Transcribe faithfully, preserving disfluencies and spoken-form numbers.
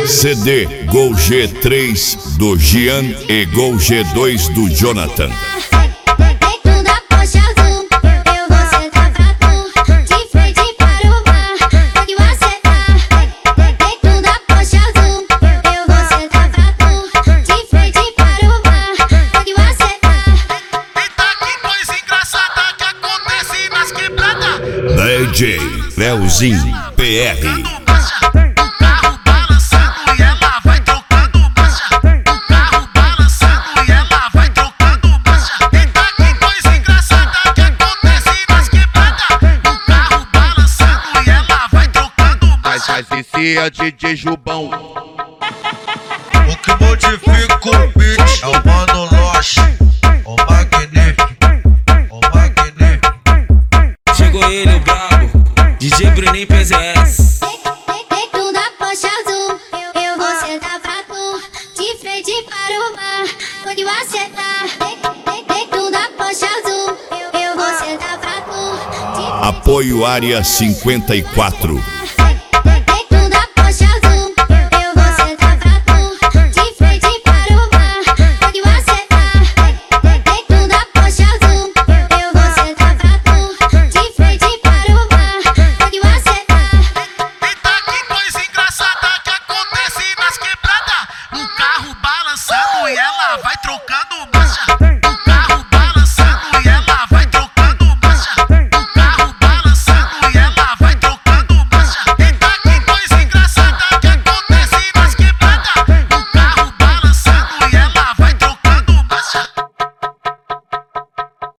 C D Gol G três do Gian e Gol G dois do Jonathan. D J Leozinho P R. Mas esse é D J Jubão. O que modifica o beat é o Mano Loche, o magnífico, o magnífico. Chegou ele, o brabo, D J Bruninho P Z S. Dentro da Porsche azul, eu, eu vou sentar pra tu, de frente para o mar, onde você tá. Dentro da Porsche azul, eu, eu vou sentar pra tu. Apoio Área cinquenta e quatro.